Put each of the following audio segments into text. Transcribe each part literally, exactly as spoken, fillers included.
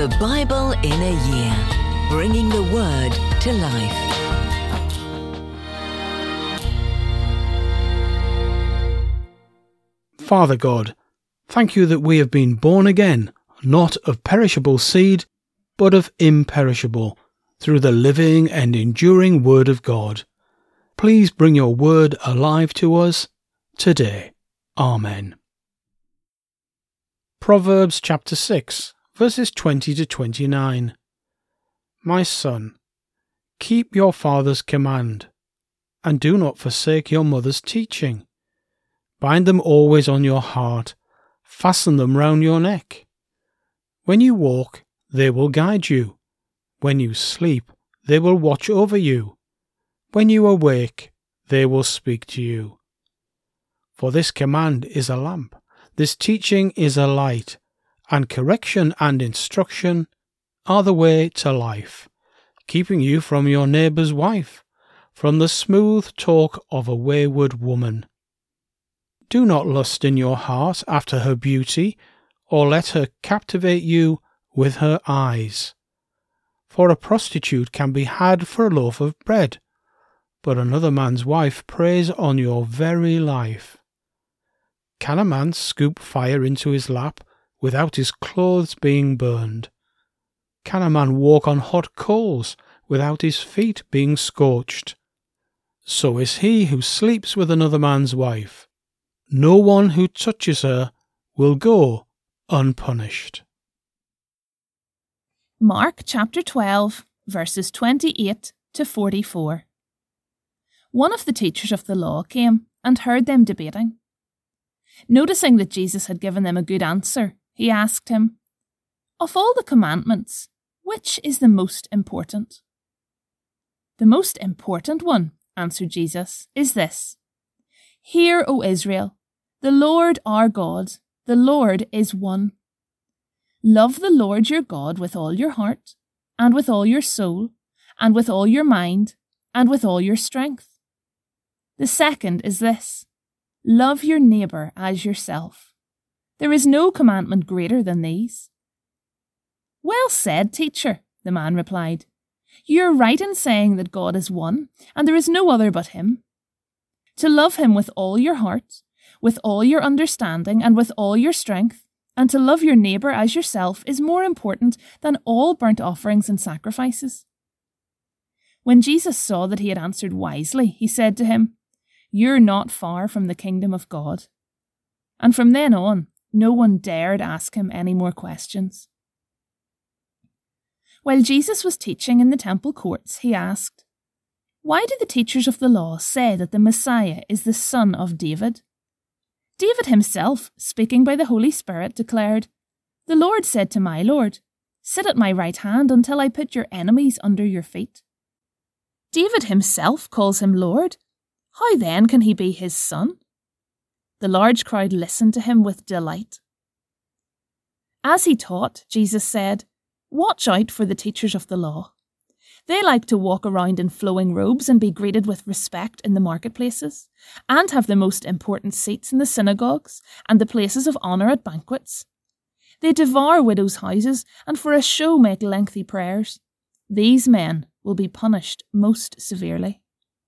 The Bible in a Year, bringing the Word to life. Father God, thank you that we have been born again, not of perishable seed, but of imperishable, through the living and enduring Word of God. Please bring your Word alive to us today. Amen. Proverbs chapter six, verses twenty to twenty-nine. My son, keep your father's command, and do not forsake your mother's teaching. Bind them always on your heart, fasten them round your neck. When you walk, they will guide you. When you sleep, they will watch over you. When you awake, they will speak to you. For this command is a lamp, this teaching is a light, and correction and instruction are the way to life, keeping you from your neighbour's wife, from the smooth talk of a wayward woman. Do not lust in your heart after her beauty, or let her captivate you with her eyes. For a prostitute can be had for a loaf of bread, but another man's wife preys on your very life. Can a man scoop fire into his lap without his clothes being burned? Can a man walk on hot coals without his feet being scorched? So is he who sleeps with another man's wife. No one who touches her will go unpunished. Mark chapter twelve, verses twenty-eight to forty-four. One of the teachers of the law came and heard them debating. Noticing that Jesus had given them a good answer, he asked him, "Of all the commandments, which is the most important?" "The most important one," answered Jesus, "is this. Hear, O Israel, the Lord our God, the Lord is one. Love the Lord your God with all your heart, and with all your soul, and with all your mind, and with all your strength. The second is this. Love your neighbour as yourself. There is no commandment greater than these." "Well said, teacher," the man replied. "You are right in saying that God is one, and there is no other but him. To love him with all your heart, with all your understanding, and with all your strength, and to love your neighbour as yourself is more important than all burnt offerings and sacrifices." When Jesus saw that he had answered wisely, he said to him, "You're not far from the kingdom of God." And from then on, no one dared ask him any more questions. While Jesus was teaching in the temple courts, he asked, "Why do the teachers of the law say that the Messiah is the son of David?" David himself, speaking by the Holy Spirit, declared, "The Lord said to my Lord, 'Sit at my right hand until I put your enemies under your feet.' David himself calls him Lord. How then can he be his son?" The large crowd listened to him with delight. As he taught, Jesus said, "Watch out for the teachers of the law. They like to walk around in flowing robes and be greeted with respect in the marketplaces, and have the most important seats in the synagogues and the places of honour at banquets. They devour widows' houses and for a show make lengthy prayers. These men will be punished most severely."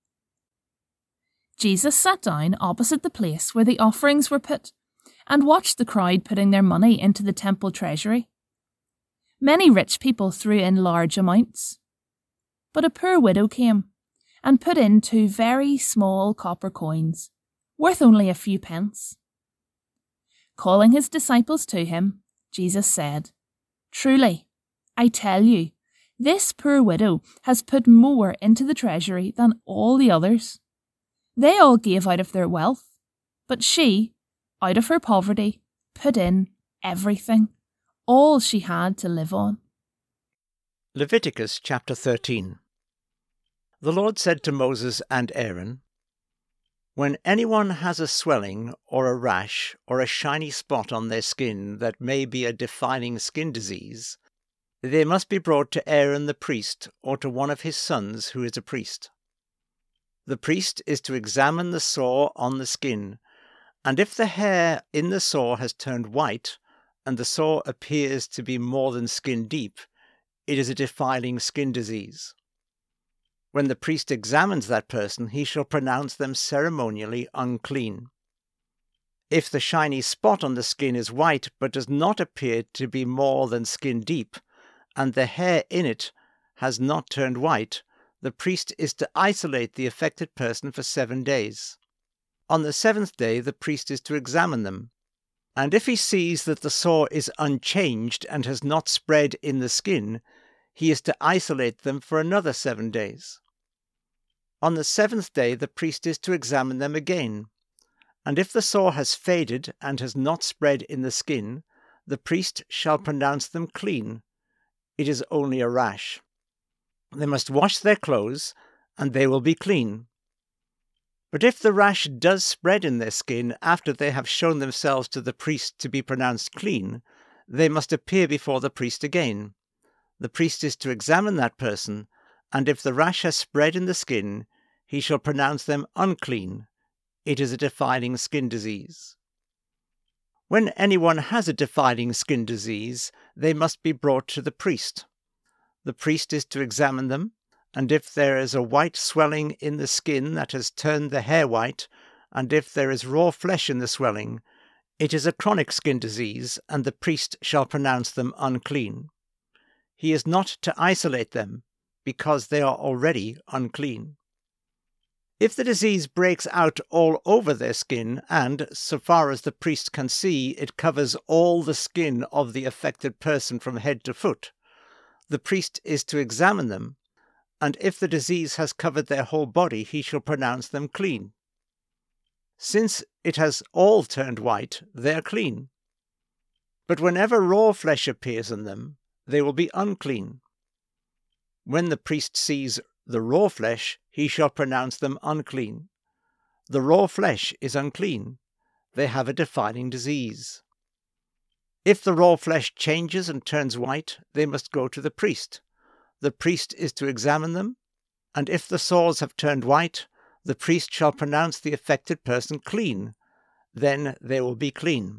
Jesus sat down opposite the place where the offerings were put and watched the crowd putting their money into the temple treasury. Many rich people threw in large amounts. But a poor widow came and put in two very small copper coins, worth only a few pence. Calling his disciples to him, Jesus said, "Truly, I tell you, this poor widow has put more into the treasury than all the others. They all gave out of their wealth, but she, out of her poverty, put in everything, all she had to live on." Leviticus chapter thirteen. The Lord said to Moses and Aaron, "When anyone has a swelling or a rash or a shiny spot on their skin that may be a defiling skin disease, they must be brought to Aaron the priest or to one of his sons who is a priest. The priest is to examine the sore on the skin, and if the hair in the sore has turned white, and the sore appears to be more than skin deep, it is a defiling skin disease. When the priest examines that person, he shall pronounce them ceremonially unclean. If the shiny spot on the skin is white but does not appear to be more than skin deep, and the hair in it has not turned white, the priest is to isolate the affected person for seven days. On the seventh day, the priest is to examine them, and if he sees that the sore is unchanged and has not spread in the skin, he is to isolate them for another seven days. On the seventh day, the priest is to examine them again, and if the sore has faded and has not spread in the skin, the priest shall pronounce them clean. It is only a rash. They must wash their clothes, and they will be clean. But if the rash does spread in their skin after they have shown themselves to the priest to be pronounced clean, they must appear before the priest again. The priest is to examine that person, and if the rash has spread in the skin, he shall pronounce them unclean. It is a defiling skin disease. When anyone has a defiling skin disease, they must be brought to the priest. The priest is to examine them, and if there is a white swelling in the skin that has turned the hair white, and if there is raw flesh in the swelling, it is a chronic skin disease, and the priest shall pronounce them unclean. He is not to isolate them, because they are already unclean. If the disease breaks out all over their skin, and, so far as the priest can see, it covers all the skin of the affected person from head to foot, the priest is to examine them, and if the disease has covered their whole body, he shall pronounce them clean. Since it has all turned white, they are clean. But whenever raw flesh appears in them, they will be unclean. When the priest sees the raw flesh, he shall pronounce them unclean. The raw flesh is unclean. They have a defiling disease. If the raw flesh changes and turns white, they must go to the priest. The priest is to examine them, and if the sores have turned white, the priest shall pronounce the affected person clean. Then they will be clean.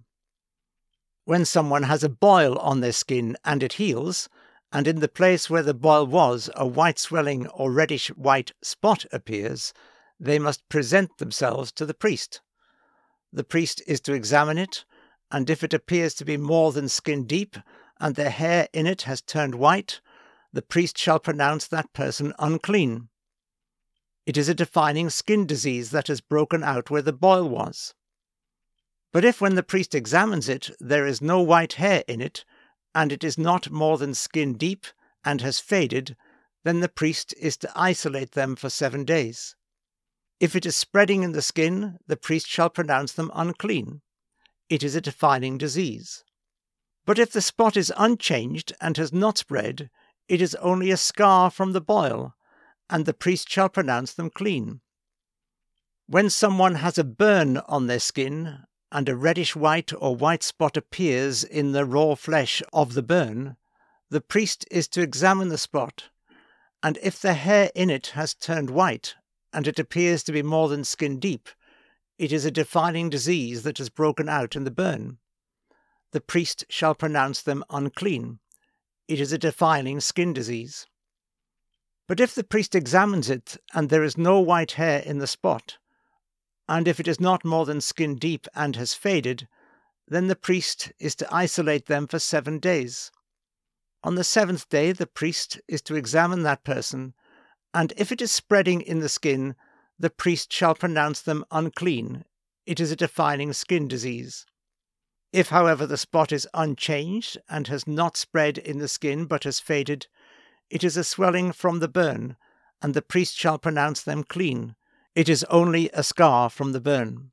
When someone has a boil on their skin and it heals, and in the place where the boil was a white swelling or reddish white spot appears, they must present themselves to the priest. The priest is to examine it, and if it appears to be more than skin deep, and the hair in it has turned white, the priest shall pronounce that person unclean. It is a defiling skin disease that has broken out where the boil was. But if when the priest examines it there is no white hair in it, and it is not more than skin deep and has faded, then the priest is to isolate them for seven days. If it is spreading in the skin, the priest shall pronounce them unclean. It is a defiling disease. But if the spot is unchanged and has not spread, it is only a scar from the boil, and the priest shall pronounce them clean. When someone has a burn on their skin, and a reddish white or white spot appears in the raw flesh of the burn, the priest is to examine the spot, and if the hair in it has turned white, and it appears to be more than skin deep, it is a defiling disease that has broken out in the burn. The priest shall pronounce them unclean. It is a defiling skin disease. But if the priest examines it, and there is no white hair in the spot, and if it is not more than skin deep and has faded, then the priest is to isolate them for seven days. On the seventh day the priest is to examine that person, and if it is spreading in the skin, the priest shall pronounce them unclean. It is a defiling skin disease. If, however, the spot is unchanged and has not spread in the skin but has faded, it is a swelling from the burn, and the priest shall pronounce them clean. It is only a scar from the burn.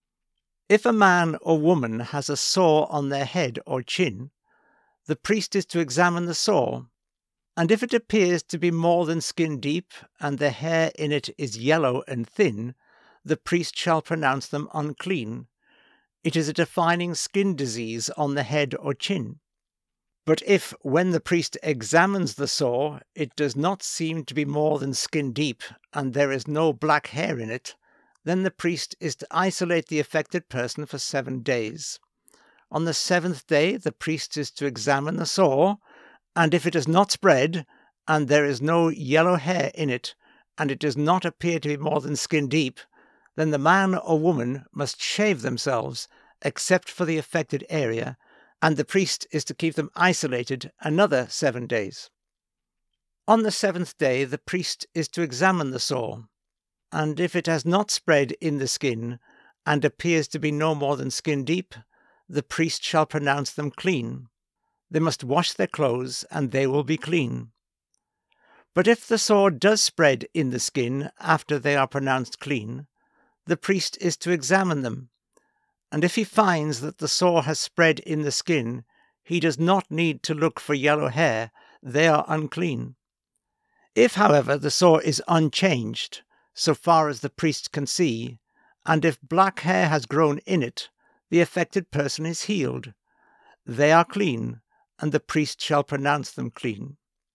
If a man or woman has a sore on their head or chin, the priest is to examine the sore, and if it appears to be more than skin deep, and the hair in it is yellow and thin, the priest shall pronounce them unclean. It is a defiling skin disease on the head or chin. But if, when the priest examines the sore, it does not seem to be more than skin deep, and there is no black hair in it, then the priest is to isolate the affected person for seven days. On the seventh day the priest is to examine the sore, and if it has not spread, and there is no yellow hair in it, and it does not appear to be more than skin deep, then the man or woman must shave themselves, except for the affected area, and the priest is to keep them isolated another seven days. On the seventh day the priest is to examine the sore, and if it has not spread in the skin, and appears to be no more than skin deep, the priest shall pronounce them clean. They must wash their clothes, and they will be clean. But if the sore does spread in the skin after they are pronounced clean, the priest is to examine them, and if he finds that the sore has spread in the skin, he does not need to look for yellow hair, they are unclean. If, however, the sore is unchanged, so far as the priest can see, and if black hair has grown in it, the affected person is healed. They are clean, and the priest shall pronounce them clean.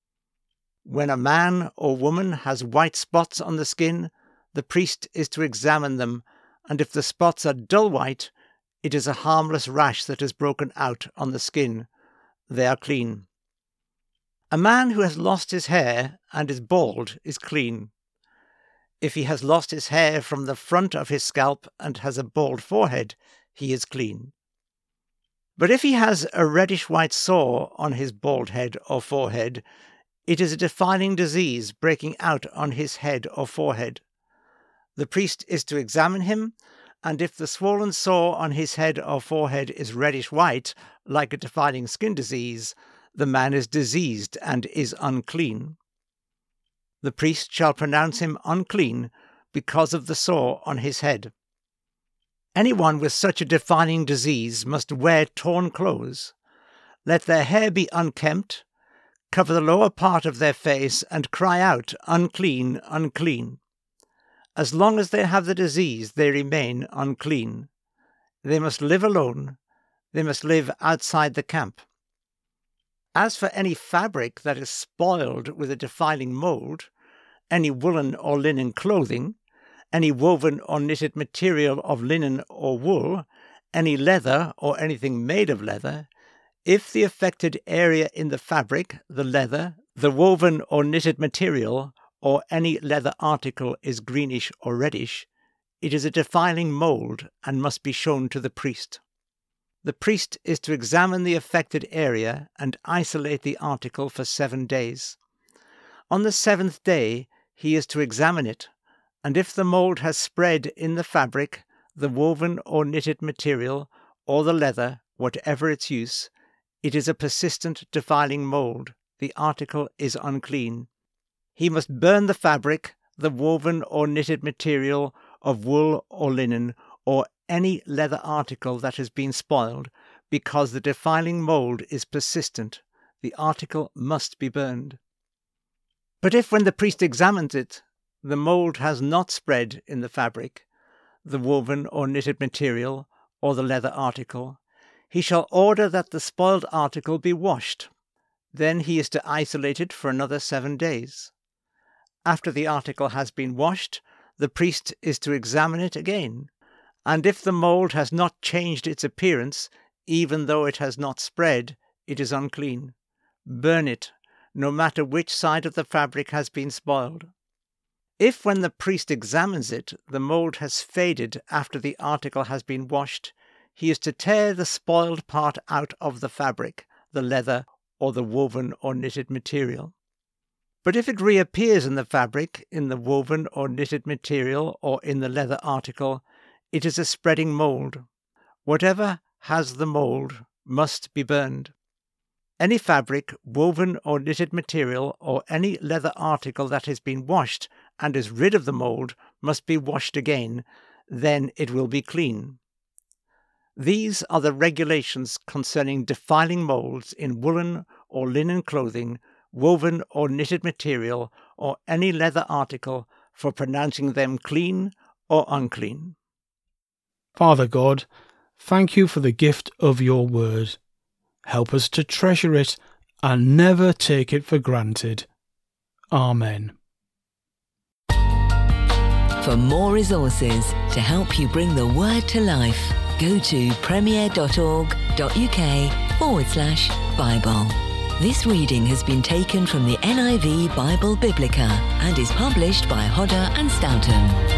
When a man or woman has white spots on the skin, the priest is to examine them, and if the spots are dull white, it is a harmless rash that has broken out on the skin. They are clean. A man who has lost his hair and is bald is clean. If he has lost his hair from the front of his scalp and has a bald forehead, he is clean. But if he has a reddish-white sore on his bald head or forehead, it is a defiling disease breaking out on his head or forehead. The priest is to examine him, and if the swollen sore on his head or forehead is reddish-white, like a defiling skin disease, the man is diseased and is unclean. The priest shall pronounce him unclean because of the sore on his head. Anyone with such a defiling disease must wear torn clothes. Let their hair be unkempt, cover the lower part of their face, and cry out, "Unclean, unclean." As long as they have the disease, they remain unclean. They must live alone. They must live outside the camp. As for any fabric that is spoiled with a defiling mold, any woolen or linen clothing, any woven or knitted material of linen or wool, any leather or anything made of leather, if the affected area in the fabric, the leather, the woven or knitted material, or any leather article is greenish or reddish, it is a defiling mold and must be shown to the priest. The priest is to examine the affected area and isolate the article for seven days. On the seventh day he is to examine it, and if the mold has spread in the fabric, the woven or knitted material, or the leather, whatever its use, it is a persistent defiling mold. The article is unclean. He must burn the fabric, the woven or knitted material of wool or linen, or any leather article that has been spoiled, because the defiling mold is persistent. The article must be burned. But if when the priest examines it, the mold has not spread in the fabric, the woven or knitted material, or the leather article, he shall order that the spoiled article be washed. Then he is to isolate it for another seven days. After the article has been washed, the priest is to examine it again, and if the mold has not changed its appearance, even though it has not spread, it is unclean. Burn it, no matter which side of the fabric has been spoiled. If when the priest examines it, the mold has faded after the article has been washed, he is to tear the spoiled part out of the fabric, the leather, or the woven or knitted material. But if it reappears in the fabric, in the woven or knitted material, or in the leather article, it is a spreading mold. Whatever has the mold must be burned. Any fabric, woven or knitted material, or any leather article that has been washed and is rid of the mold must be washed again, then it will be clean. These are the regulations concerning defiling molds in woolen or linen clothing, woven or knitted material, or any leather article, for pronouncing them clean or unclean. Father God, thank you for the gift of your word. Help us to treasure it and never take it for granted. Amen. For more resources to help you bring the word to life, go to premier.org.uk forward slash Bible. This reading has been taken from the N I V Bible Biblica and is published by Hodder and Stoughton.